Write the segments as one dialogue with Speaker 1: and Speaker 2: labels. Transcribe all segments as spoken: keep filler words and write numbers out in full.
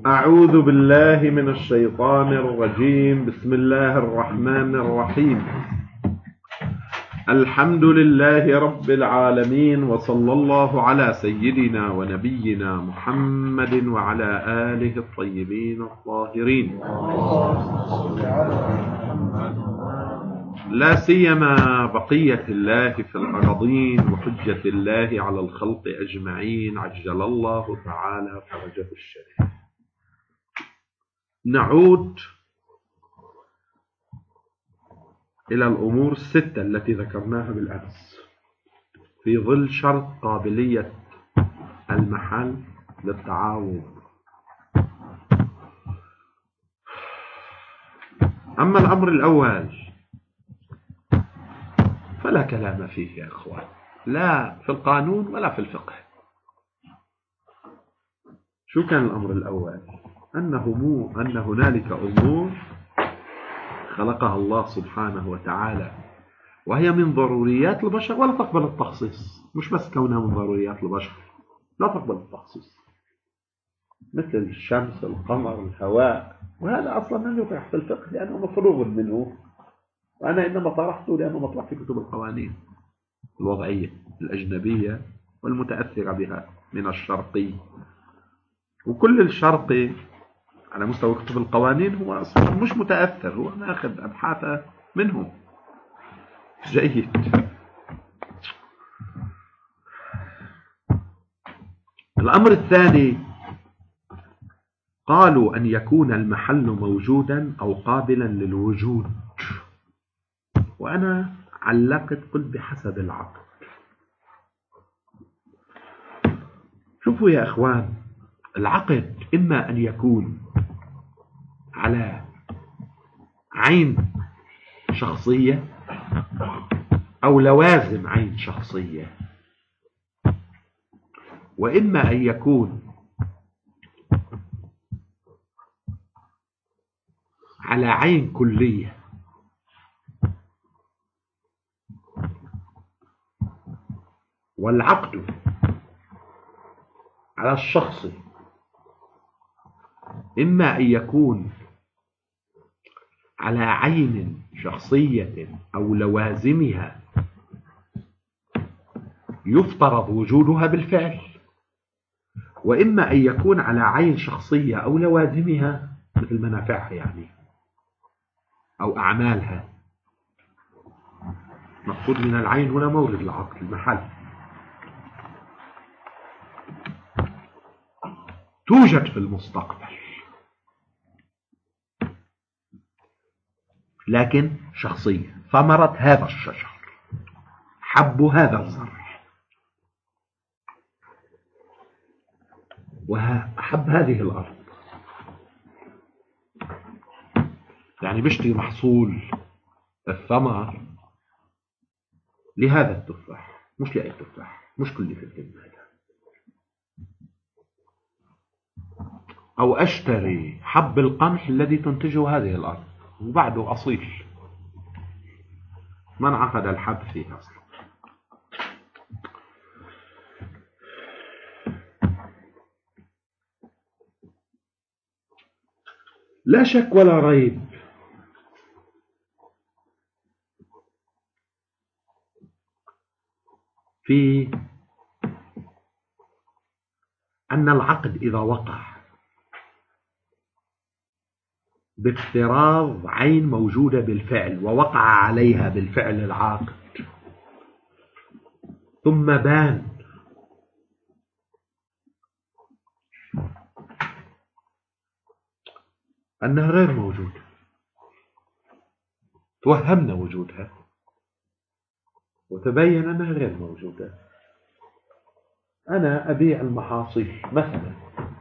Speaker 1: أعوذ بالله من الشيطان الرجيم. بسم الله الرحمن الرحيم. الحمد لله رب العالمين، وصلى الله على سيدنا ونبينا محمد وعلى آله الطيبين الطاهرين، لا سيما بقية الله في الأرضين وحجة الله على الخلق أجمعين، عجل الله تعالى فرجه الشريف. نعود إلى الأمور الستة التي ذكرناها بالأمس في ظل شرط قابلية المحل للتعاوض. أما الأمر الأول فلا كلام فيه يا أخوان، لا في القانون ولا في الفقه. شو كان الأمر الأول؟ أنه مو أن هنالك أمور خلقها الله سبحانه وتعالى وهي من ضروريات البشر ولا تقبل التخصيص. مش بس كونها من ضروريات البشر، لا تقبل التخصيص، مثل الشمس، القمر، الهواء، وهذا أصلا لم يطرح في الفقه لأنه مفروغ منه، وأنا إنما طرحته لأنه مطرح في كتب القوانين الوضعية الأجنبية والمتأثرة بها من الشرقي. وكل الشرقي على مستوى كتب القوانين هو أصلا مش متأثر، هو ناخذ أبحاثه منهم. جيد. الأمر الثاني، قالوا أن يكون المحل موجودا أو قابلا للوجود، وأنا علقت قلت بحسب العقد. شوفوا يا أخوان، العقد إما أن يكون على عين شخصية أو لوازم عين شخصية، وإما أن يكون على عين كلية. والعقد على الشخص إما أن يكون على عين شخصية أو لوازمها يفترض وجودها بالفعل، وإما أن يكون على عين شخصية أو لوازمها مثل منافعها يعني أو أعمالها. مقصود من العين هنا مورد العقد، المحل. توجد في المستقبل لكن شخصية، ثمرة هذا الشجر، حب هذا الزرع، وحب هذه الأرض. يعني بيشتري محصول الثمر لهذا التفاح، مش لأي تفاح، مش كل في الدنيا هذا. أو أشتري حب القمح الذي تنتجه هذه الأرض وبعده أصيل، ما انعقد الحب فيه أصلا. لا شك ولا ريب في أن العقد إذا وقع بافتراض عين موجودة بالفعل ووقع عليها بالفعل العاقد، ثم بان أنها غير موجودة، توهمنا وجودها وتبين أنها غير موجودة. أنا أبيع المحاصيل مثلا،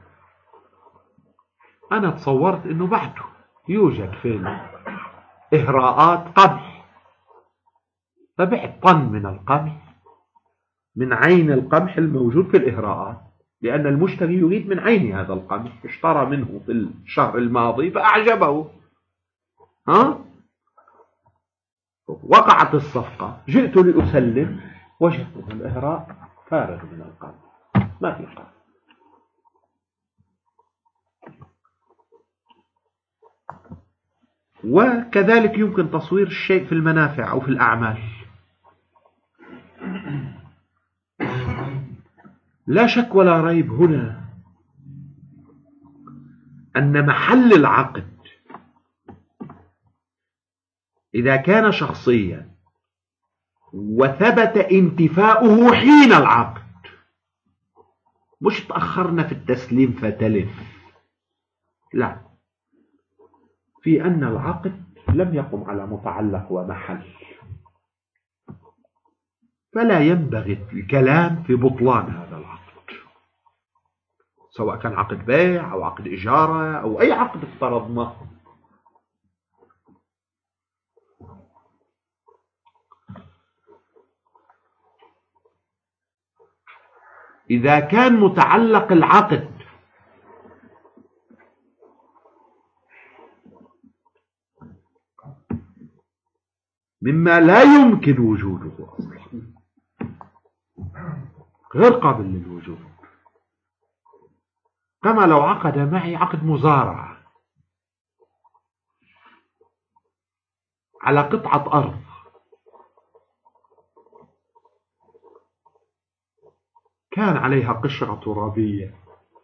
Speaker 1: أنا تصورت أنه بعده يوجد في إهراءات قمح، فبعت طن من القمح من عين القمح الموجود في الإهراءات، لأن المشتري يريد من عين هذا القمح، اشترى منه في الشهر الماضي فأعجبه، ها؟ وقعت الصفقة، جئت لأسلم وجدت الإهراء فارغ من القمح، ما في قمح. وكذلك يمكن تصوير الشيء في المنافع أو في الأعمال. لا شك ولا ريب هنا أن محل العقد إذا كان شخصيا وثبت انتفاؤه حين العقد، مش تأخرنا في التسليم فتلف، لا، في أن العقد لم يقم على متعلق ومحل، فلا ينبغي الكلام في بطلان هذا العقد، سواء كان عقد بيع أو عقد إجارة أو أي عقد افترضناه. إذا كان متعلق العقد مما لا يمكن وجوده أصلا، غير قابل للوجود، كما لو عقد معي عقد مزارعة على قطعة أرض كان عليها قشرة ترابية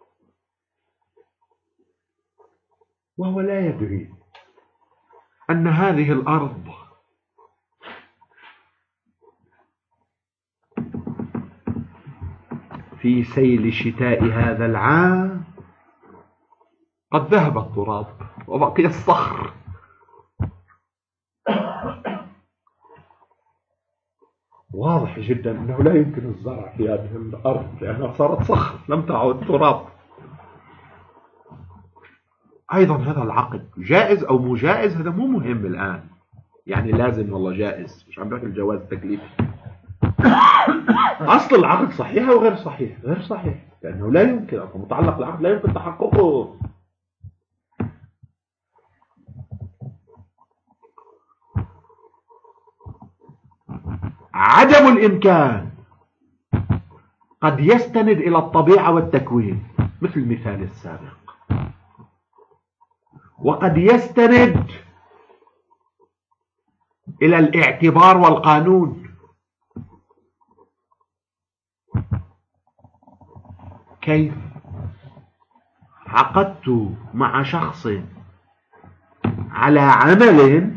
Speaker 1: وهو لا يدري أن هذه الأرض في سيل شتاء هذا العام قد ذهب التراب وبقي الصخر، واضح جدا أنه لا يمكن الزرع في هذه الأرض لأنها صارت صخر لم تعد تراب. أيضا هذا العقد جائز أو مو جائز هذا مو مهم الآن، يعني لازم والله جائز، مش عم بحكي الجواز التكليفي. أصل العقد صحيح أو غير صحيح؟ غير صحيح، لأنه لا يمكن أصلا متعلق العقد لا يمكن تحققه. عدم الإمكان قد يستند إلى الطبيعة والتكوين مثل المثال السابق، وقد يستند إلى الاعتبار والقانون. كيف؟ عقدت مع شخص على عمل،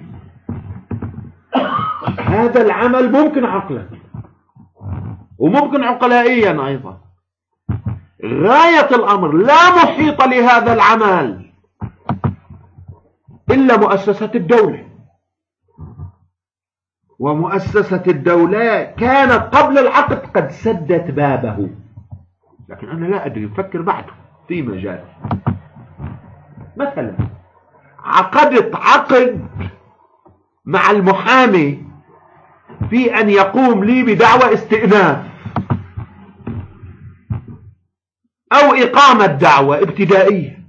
Speaker 1: هذا العمل ممكن عقلا وممكن عقلائيا أيضا، غاية الأمر لا محيط لهذا العمل إلا مؤسسة الدولة، ومؤسسة الدولة كانت قبل العقد قد سدت بابه، لكن أنا لا أدري، أفكر بعده في مجال. مثلا عقدت عقد مع المحامي في أن يقوم لي بدعوى استئناف أو إقامة دعوة ابتدائية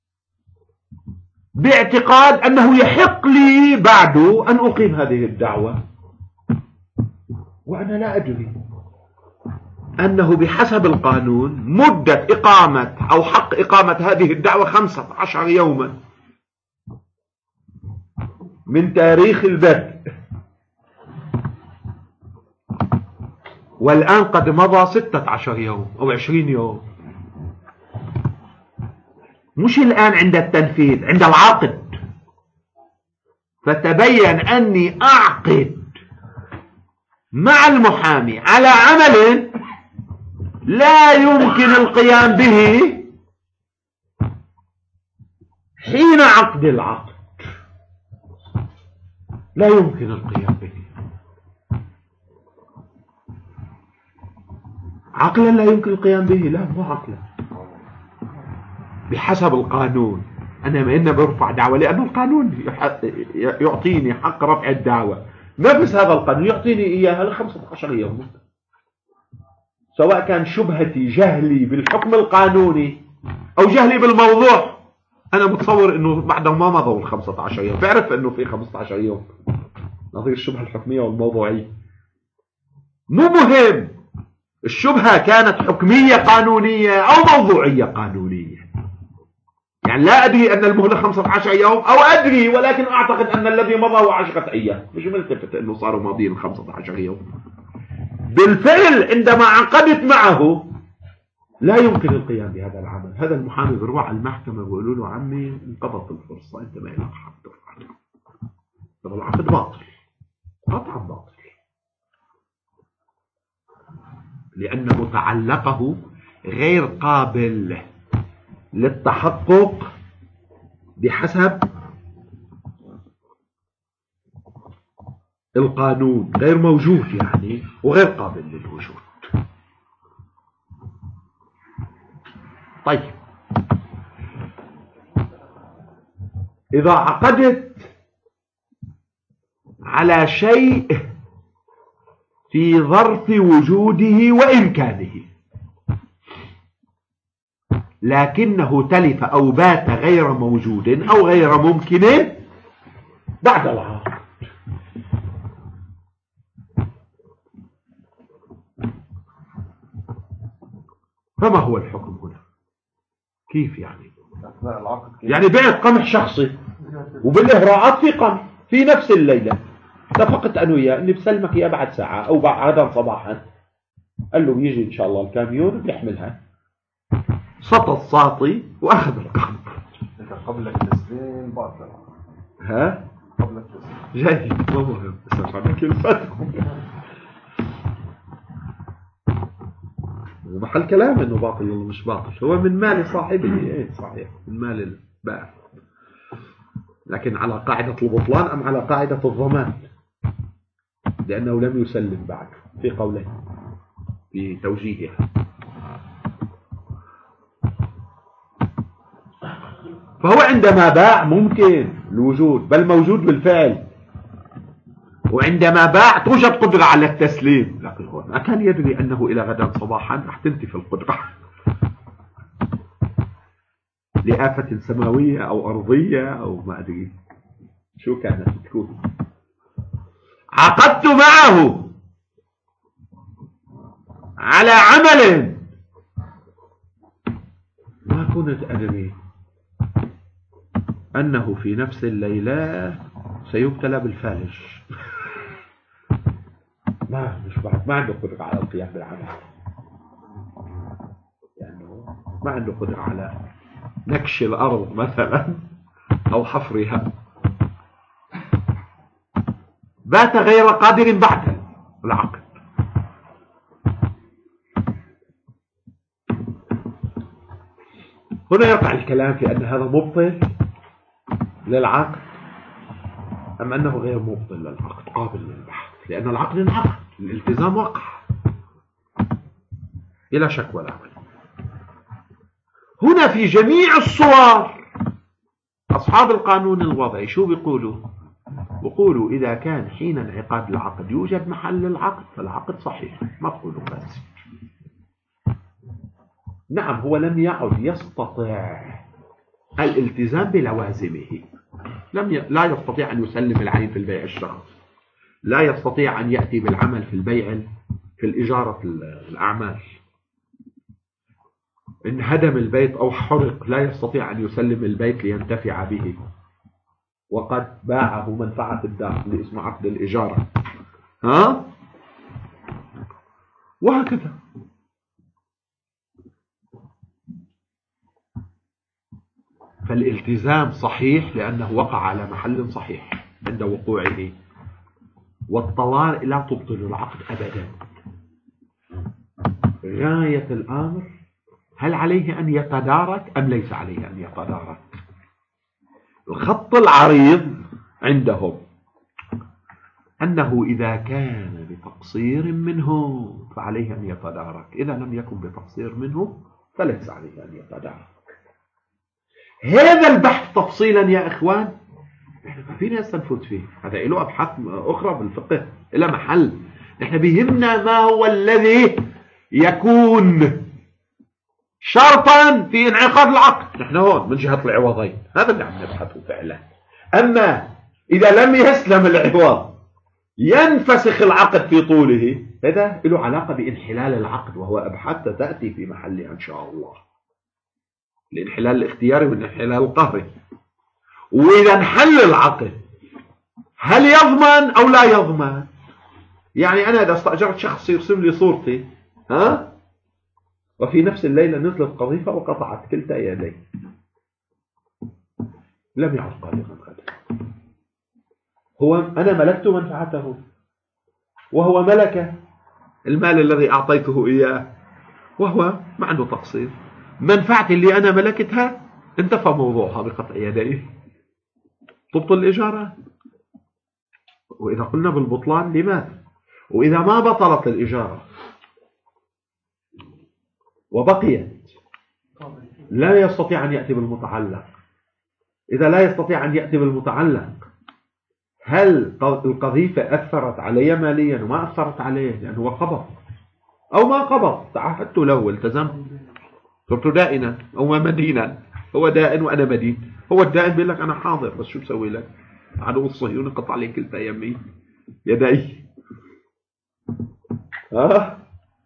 Speaker 1: باعتقاد أنه يحق لي بعد أن أقيم هذه الدعوة، وأنا لا أدري أنه بحسب القانون مدة إقامة أو حق إقامة هذه الدعوة خمسة عشر يوما من تاريخ البدء، والآن قد مضى ستة عشر يوم أو عشرين يوم. مش الآن عند التنفيذ، عند العقد. فتبين أني أعقد مع المحامي على عمل لا يمكن القيام به حين عقد العقد، لا يمكن القيام به عقلا، لا يمكن القيام به، لا مو عقلا، بحسب القانون. أنا ما إني برفع دعوة لأن القانون يعطيني حق رفع الدعوة، نفس هذا القانون يعطيني إياها لخمسة عشر يوم، سواء كان شبهتي جهلي بالحكم القانوني أو جهلي بالموضوع. أنا متصور أنه بعد ما مضوا الخمسة عشر يوم بعرف أنه في خمسة عشر يوم، نظير الشبهة الحكمية والموضوعية. مو مهم الشبهة كانت حكمية قانونية أو موضوعية قانونية، يعني لا أدري أن المهلة خمسة عشر يوم أو أدري، ولكن أعتقد أن الذي مضى هو عشرة أيام، مش ملتفت أنه صاروا ماضيين خمسة عشر يوم. بالفعل عندما عقدت معه لا يمكن القيام بهذا العمل. هذا المحامي بيروح على المحكمة بيقولوا له عمي انقضت الفرصة، أنت ما لك حق تفعل. طب العقد باطل، قطعا باطل، لأن متعلقه غير قابل للتحقق بحسب القانون، غير موجود يعني، وغير قابل للوجود. طيب إذا عقدت على شيء في ظرف وجوده وإمكانه لكنه تلف أو بات غير موجود أو غير ممكن بعد العقد، فما هو الحكم هنا؟ كيف يعني؟ يعني بعت قمح شخصي وبالإهراءات في قمح في نفس الليلة، اتفقت أنا وياه إني بسلمك إياه بعد ساعة أو بعد صباحا، قال له يجي إن شاء الله الكاميون بيحملها، سطى الساطي وأخذ القمح.
Speaker 2: قبل التسليم باطل.
Speaker 1: ها؟
Speaker 2: قبل التسليم.
Speaker 1: جيد، مو مهم، استفعل كلمتكم. محل كلام انه باطل ولا مش باطل، هو من مال صاحبه. ايه صحيح، من مال البائع، لكن على قاعدة البطلان ام على قاعدة الضمان؟ لانه لم يسلم بعد في قوله في توجيهها. فهو عندما باع ممكن الوجود، بل موجود بالفعل، وعندما باع توجد قدرة على التسليم، لكن هو ما كان يدري أنه إلى غدا صباحا راح تنتفي القدرة لآفة سماوية أو أرضية أو ما أدري شو كانت تكون. عقدت معه على عمل ما كنت أدري أنه في نفس الليلة سيبتلى بالفالج. ما مش بعد ما عنده قدرة على القيام بالعمل، يعني ما عنده قدرة على نكش الأرض مثلا أو حفرها، بات غير قادر بعد العقد. هنا يقع الكلام في أن هذا مبطل للعقد أم أنه غير مبطل للعقد قابل للبحث، لأن العقد انعقد، الالتزام وقع بلا شك ولا عمل. هنا في جميع الصور أصحاب القانون الوضعي شو بيقولوا؟ بيقولوا إذا كان حين انعقاد العقد يوجد محل العقد فالعقد صحيح، ما تقولوا فاسد. نعم، هو لم يعد يستطيع الالتزام بلوازمه، لم ي... لا يستطيع أن يسلم العين في البيع الشخص، لا يستطيع أن يأتي بالعمل في البيع في الإجارة الأعمال، إن هدم البيت أو حرق لا يستطيع أن يسلم البيت لينتفع به، وقد باعه منفعة الداخل اللي اسمه عقد الإجارة، ها؟ وهكذا. فالالتزام صحيح لأنه وقع على محل صحيح عند وقوعه، والطوارئ لا تبطل العقد أبدا. غاية الأمر هل عليه أن يتدارك أم ليس عليه أن يتدارك؟ الخط العريض عندهم أنه إذا كان بتقصير منه فعليه أن يتدارك، إذا لم يكن بتقصير منه فليس عليه أن يتدارك. هذا البحث تفصيلا يا إخوان نحن ما فينا نستنفذ فيه، هذا له أبحاث أخرى بالفقه إلى محل. نحن بيهمنا ما هو الذي يكون شرطا في انعقاد العقد، نحن هون من جهة العوضين، هذا اللي عم نبحثه فعلا. أما إذا لم يسلم العوض ينفسخ العقد في طوله، هذا له علاقة بانحلال العقد، وهو أبحاث تأتي في محلها إن شاء الله. الانحلال الاختياري من الانحلال القهري. وإذا انحل العقد هل يضمن أو لا يضمن؟ يعني أنا إذا استأجرت شخص يرسم لي صورتي ها وفي نفس الليلة نزلت قذيفة وقطعت كلتا يدي، لم يعد قادرا غدا. هو أنا ملكت منفعته وهو ملك المال الذي أعطيته إياه، وهو ما عنده تقصير. منفعتي اللي أنا ملكتها انتفى موضوعها بقطع يديه، تبطل الإجارة. وإذا قلنا بالبطلان لماذا؟ وإذا ما بطلت الإجارة وبقيت لا يستطيع أن يأتي بالمتعلق، إذا لا يستطيع أن يأتي بالمتعلق هل القذيفة أثرت علي ماليا وما أثرت عليه لأنه هو قبض أو ما قبض؟ تعهدت له والتزمت، صرت دائنا أو مدينا. هو دائن وأنا مدين. هو الدائن بيقول لك أنا حاضر بس شو بسوي لك؟ عدو الصهيوني قطع لي كلتا يمي يدي. ها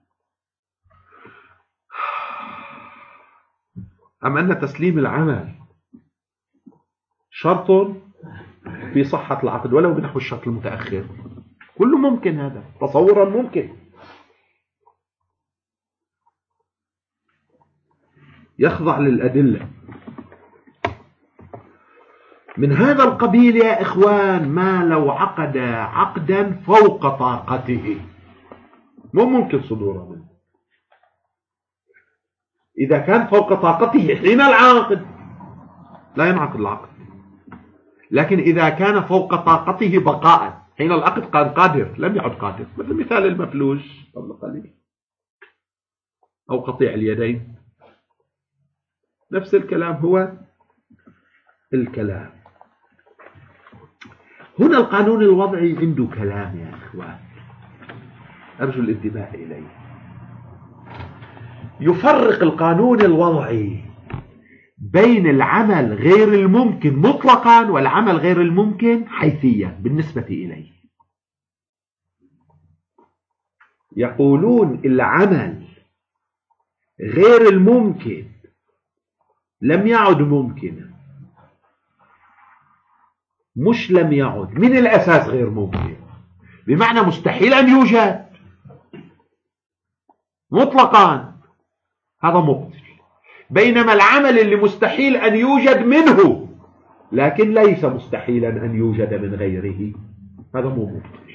Speaker 1: أم أن تسليم العمل شرط في صحة العقد ولو بنحو الشرط المتأخر؟ كله ممكن، هذا تصورا ممكن. يخضع للأدلة من هذا القبيل يا إخوان. ما لو عقد عقدا فوق طاقته مو ممكن صدوره منه. إذا كان فوق طاقته حين العقد لا ينعقد العقد، لكن إذا كان فوق طاقته بقاء حين العقد كان قادر لم يعد قادر، مثل مثال المفلوج قبل قليل أو قطيع اليدين. نفس الكلام هو الكلام. هنا القانون الوضعي عنده كلام يا إخوان، أرجو الانتباه إليه. يفرق القانون الوضعي بين العمل غير الممكن مطلقا والعمل غير الممكن حيثيا بالنسبة إليه. يقولون العمل غير الممكن لم يعد ممكنا، مش لم يعد من الأساس غير ممكن، بمعنى مستحيل أن يوجد مطلقا، هذا مبطل. بينما العمل اللي مستحيل أن يوجد منه لكن ليس مستحيلا أن يوجد من غيره، هذا مو مبطل.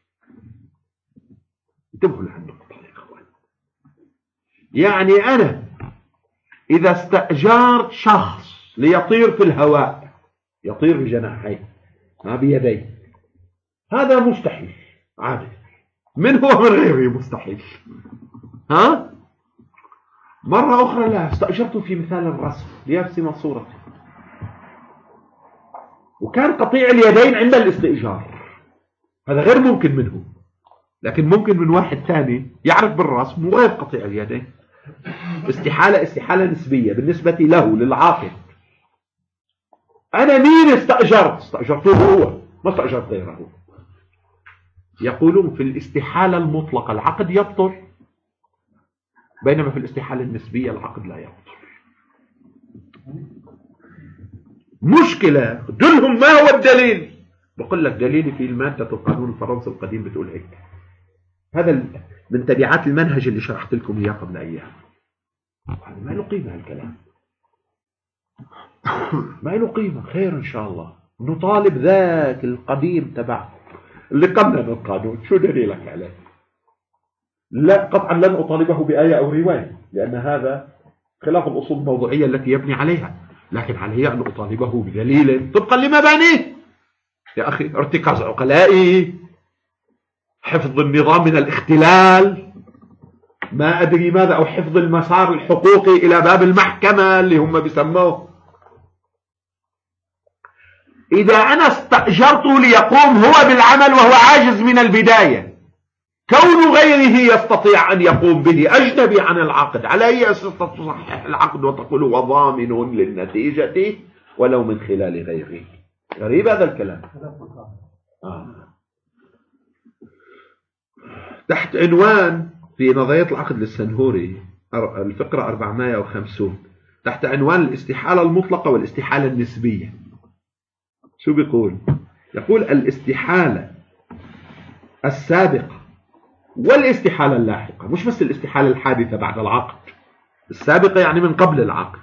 Speaker 1: انتبهوا لهالنقطة يا إخوان. يعني أنا إذا استأجرت شخص ليطير في الهواء، يطير بجناحيه ما بيديه، هذا مستحيل عادي، من هو من غيره مستحيل. ها؟ مرة أخرى لا، استأجرته في مثال الرسم ليرسم صورته، وكان قطيع اليدين عند الاستئجار، هذا غير ممكن منه، لكن ممكن من واحد ثاني يعرف بالرسم وغير قطيع اليدين. استحالة استحالة نسبية بالنسبة له للعاقل. أنا مين استأجرت؟ استأجرته هو، ما استأجرت غيره. يقولون في الاستحالة المطلقة العقد يبطل، بينما في الاستحالة النسبية العقد لا يبطل. مشكلة. دلهم ما هو الدليل؟ بقول لك دليلي في المادة القانون الفرنسي القديم بتقول هيك. هذا من تبعات المنهج اللي شرحت لكم إياه قبل أيام. هذا ما له قيمة هالكلام، ما له قيمة. خير إن شاء الله نطالب ذاك القديم تبع اللي قنن القانون، شو دليلك عليه؟ لا قطعا لن أطالبه بآية أو رواية، لأن هذا خلاف الأصول الموضوعية التي يبني عليها، لكن علي أن أطالبه بدليل طبقا لمبانيه. يا أخي ارتكاز عقلائي، حفظ النظام من الاختلال، ما أدري ماذا، أو حفظ المسار الحقوقي إلى باب المحكمة اللي هم بيسموه. إذا أنا استأجرته ليقوم هو بالعمل وهو عاجز من البداية، كون غيره يستطيع أن يقوم به أجنبي عن العقد، على أي أساس تصحح العقد وتقول هو ضامن للنتيجة ولو من خلال غيره؟ غريب هذا الكلام. آه. تحت عنوان في نظرية العقد للسنهوري الفقرة أربعمائة وخمسين تحت عنوان الاستحالة المطلقة والاستحالة النسبية. شو بيقول؟ يقول الاستحالة السابقة والاستحالة اللاحقة، مش بس الاستحالة الحادثة بعد العقد، السابقة يعني من قبل العقد.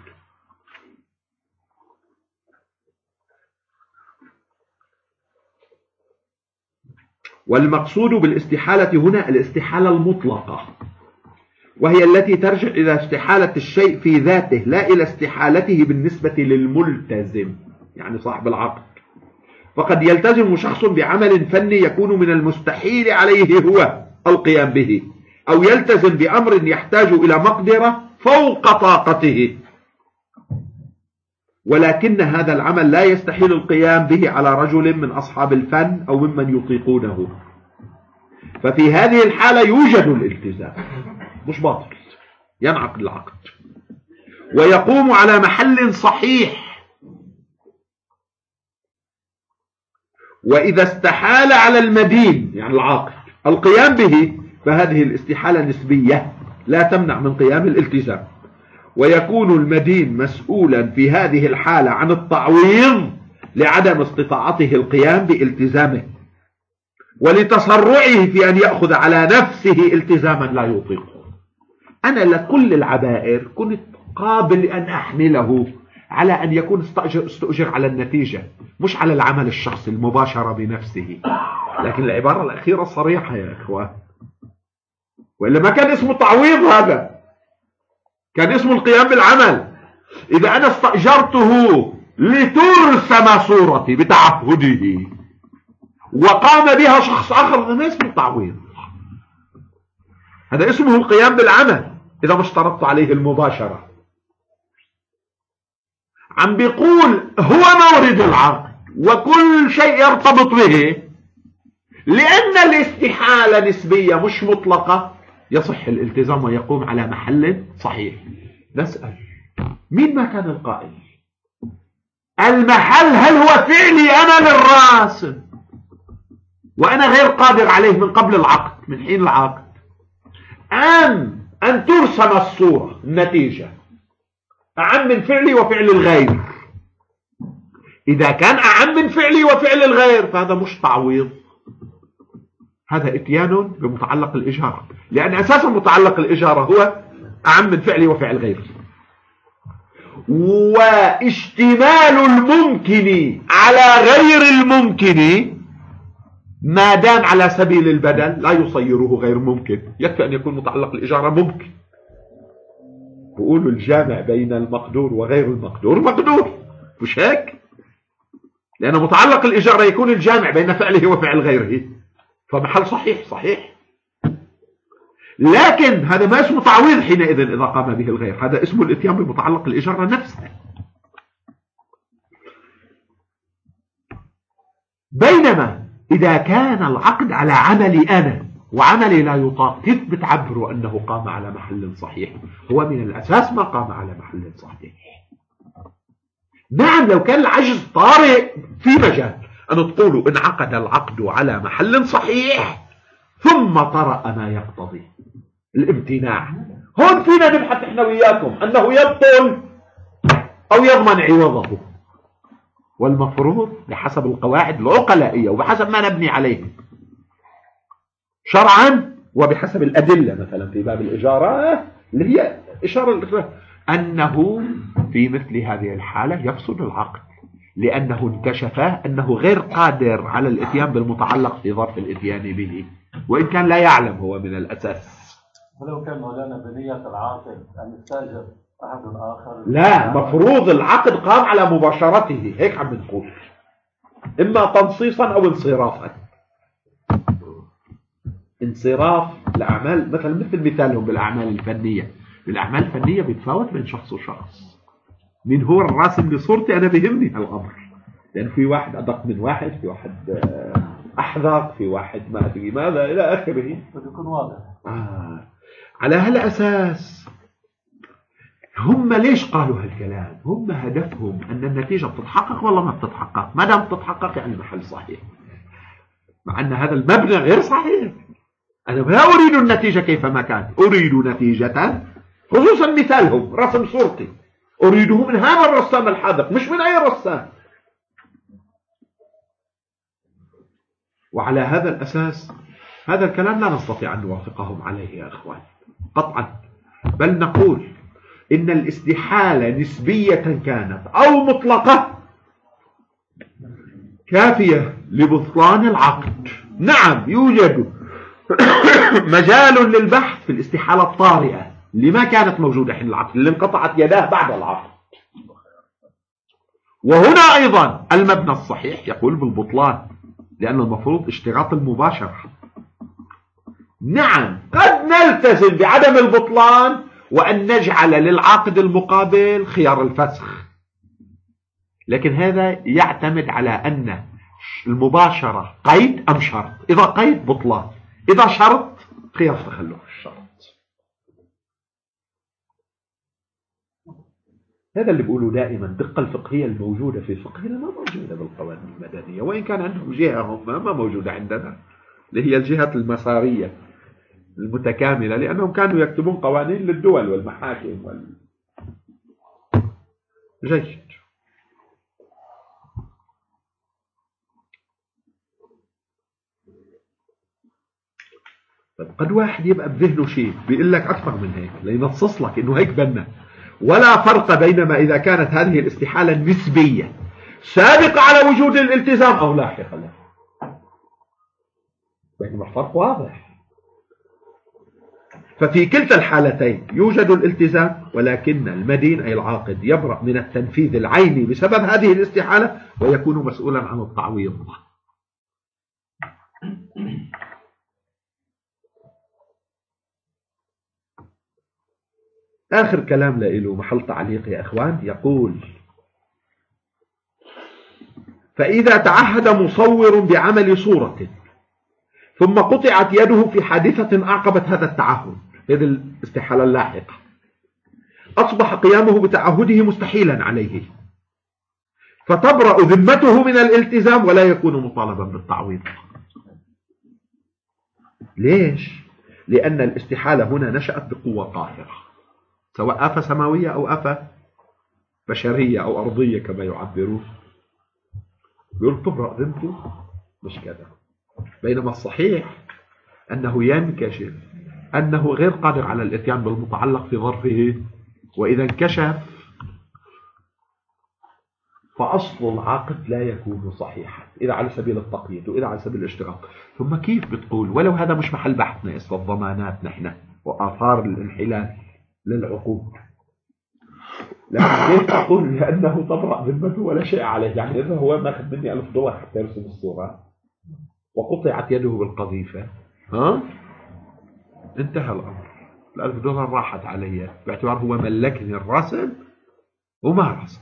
Speaker 1: والمقصود بالاستحالة هنا الاستحالة المطلقة، وهي التي ترجع إلى استحالة الشيء في ذاته لا إلى استحالته بالنسبة للملتزم، يعني صاحب العقد. فقد يلتزم شخص بعمل فني يكون من المستحيل عليه هو القيام به، أو يلتزم بأمر يحتاج إلى مقدرة فوق طاقته، ولكن هذا العمل لا يستحيل القيام به على رجل من أصحاب الفن أو ممن يطيقونه. ففي هذه الحالة يوجد الالتزام، مش باطل، ينعقد العقد ويقوم على محل صحيح. وإذا استحال على المدين يعني العاقد القيام به فهذه الاستحالة نسبية لا تمنع من قيام الالتزام، ويكون المدين مسؤولا في هذه الحالة عن التعويض لعدم استطاعته القيام بالتزامه ولتسرعه في أن يأخذ على نفسه التزاما لا يطيقه. أنا لكل العبائر كنت قابل أن أحمله على أن يكون استأجر, استأجر على النتيجة مش على العمل الشخصي المباشرة بنفسه، لكن العبارة الأخيرة صريحة يا إخوان، وإلا ما كان اسمه تعويض، هذا كان اسمه القيام بالعمل. إذا أنا استأجرته لترسم صورتي بتعهده وقام بها شخص آخر، هذا ما اسمه تعويض، هذا اسمه القيام بالعمل إذا ما اشترطت عليه المباشرة. عم بيقول هو مورد العقد وكل شيء يرتبط به، لأن الاستحالة نسبية مش مطلقة يصح الالتزام ويقوم على محل صحيح. نسأل مين ما كان القائل؟ المحل هل هو فعلي أنا للراسم وأنا غير قادر عليه من قبل العقد، من حين العقد، أم أن ترسم الصورة النتيجة أعم من فعلي وفعل الغير؟ إذا كان أعم من فعلي وفعل الغير فهذا مش تعويض، هذا اتيان بمتعلق الإجارة، لأن أساس متعلق الإجارة هو أعم من فعلي وفعل غيري. واشتمال الممكن على غير الممكن ما دام على سبيل البدل لا يصيره غير ممكن، يكفي أن يكون متعلق الإجارة ممكن. بيقولوا الجامع بين المقدور وغير المقدور مقدور، مش هيك؟ لأن متعلق الإجارة يكون الجامع بين فعله وفعل غيره، فمحل صحيح صحيح، لكن هذا ما اسمه تعويض حينئذ إذا قام به الغير، هذا اسمه الاتيان بمتعلق الإجارة نفسها. بينما إذا كان العقد على عملي أنا وعملي لا يطاق، كيف بتعبروا أنه قام على محل صحيح؟ هو من الأساس ما قام على محل صحيح. نعم لو كان العجز طارئ في مجال أن تقولوا انعقد العقد على محل صحيح ثم طرأ ما يقتضي الامتناع، هون فينا نبحث احنا وياكم أنه يبطل أو يضمن عوضه، والمفروض بحسب القواعد العقلائية وبحسب ما نبني عليه شرعا وبحسب الأدلة مثلا في باب الإجارة اللي هي إشارة أنه في مثل هذه الحالة يفسد العقد، لأنه انكشف أنه غير قادر على الاتيان بالمتعلق في ظرف الاتيان به، وإن كان لا يعلم هو من الأساس.
Speaker 2: ولو كان مولانا بنية العاقد أن يستأجر أحد الآخر،
Speaker 1: لا، مفروض العقد قام على مباشرته، هيك عم نقول، إما تنصيصا أو انصرافا. انصراف الأعمال مثلا مثل مثالهم بالأعمال الفنية، بالأعمال الفنية بيتفاوت بين شخص وشخص، من هو الراسم لصورتي أنا بيهمني هالأمر، لأن في واحد أدق من واحد، في واحد أحذق، في واحد ما أدري ماذا إلى آخره،
Speaker 2: بده واضح.
Speaker 1: آه. على هالأساس هم ليش قالوا هالكلام؟ هم هدفهم أن النتيجة بتتحقق والله ما بتتحقق، ما دام بتتحقق يعني المحل صحيح، مع أن هذا المبنى غير صحيح. أنا لا أريد النتيجة كيفما كان، أريد نتيجة، خصوصا مثالهم رسم صورتي، أريده من هذا الرسام الحاذق مش من أي رسام. وعلى هذا الأساس هذا الكلام لا نستطيع أن نوافقهم عليه يا أخوان قطعا، بل نقول إن الاستحالة نسبية كانت أو مطلقة كافية لبطلان العقد. نعم يوجد مجال للبحث في الاستحالة الطارئة اللي ما كانت موجودة حين العقد، اللي انقطعت يداه بعد العقد. وهنا أيضا المبنى الصحيح يقول بالبطلان، لأن المفروض اشتراط المباشرة. نعم قد نلتزم بعدم البطلان وأن نجعل للعاقد المقابل خيار الفسخ، لكن هذا يعتمد على أن المباشرة قيد أم شرط. إذا قيد بطلان، إذا شرط خيار تخلف الشرط. هذا اللي بيقولوا دائما الدقة الفقهية الموجودة في فقهنا ما موجودة بالقوانين المدنية، وإن كان عندهم جهة هم ما موجودة عندنا، اللي هي الجهة المسارية المتكاملة، لأنهم كانوا يكتبون قوانين للدول والمحاكم وال... جيد. قد واحد يبقى بذهنه شيء بيقول لك أكثر من هيك لينصص لك إنه هيك بنا. ولا فرق بينما إذا كانت هذه الاستحالة النسبية سابقة على وجود الالتزام أو لاحقة له، بينما الفرق واضح. ففي كلتا الحالتين يوجد الالتزام، ولكن المدين أي العاقد يبرأ من التنفيذ العيني بسبب هذه الاستحالة ويكون مسؤولا عن التعويض. آخر كلام له محل تعليق يا أخوان، يقول: فإذا تعهد مصور بعمل صورة ثم قطعت يده في حادثة أعقبت هذا التعهد، هذه الاستحالة اللاحقة، أصبح قيامه بتعهده مستحيلا عليه، فتبرأ ذمته من الالتزام ولا يكون مطالبا بالتعويض. ليش؟ لأن الاستحالة هنا نشأت بقوة قاهرة، سواء آفة سماوية أو آفة بشرية أو أرضية كما يعبرون. يقول تبرأ ذمته مش كذا. بينما الصحيح أنه ينكشف أنه غير قادر على الإتيان بالمتعلق في ظرفه، وإذا انكشف فأصل العقد لا يكون صحيحا، إذا على سبيل التقييد وإذا على سبيل الاشتراك. ثم كيف بتقول ولو هذا مش محل بحثنا إصل الضمانات نحن وآثار الانحلال للعقود، لكن كيف تقول لأنه تبرأ ذمته ولا شيء عليه؟ يعني إذا هو ما أخذ مني ألف دولار حتى يرسم الصورة وقطعت يده بالقذيفة، ها انتهى الأمر، الألف دولار راحت علي باعتبار هو ملكني الرسم وما رسم.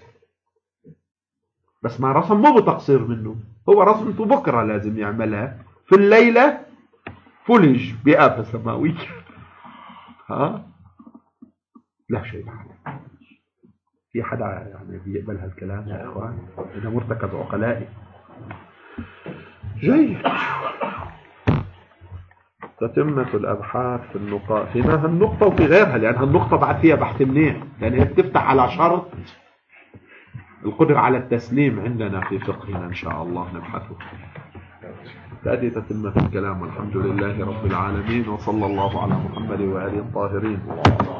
Speaker 1: بس ما رسم مو بتقصير منه، هو رسمته بكرة لازم يعملها، في الليلة فلج بآفة سماوية، ها لا شيء عليه. في حدا يعني بيقبل هالكلام يا إخوان؟ إذا مرتكب عقلائي. جيد. تتمة الأبحاث في النقاط في هالنقطة وفي غيرها، لأن هالنقطة بعد فيها بحث منيح، لأن هي بتفتح على شرط القدرة على التسليم عندنا في فقهنا إن شاء الله نبحثه. تأتي تتمة الكلام، والحمد لله رب العالمين، وصلى الله على محمد وآله الطاهرين.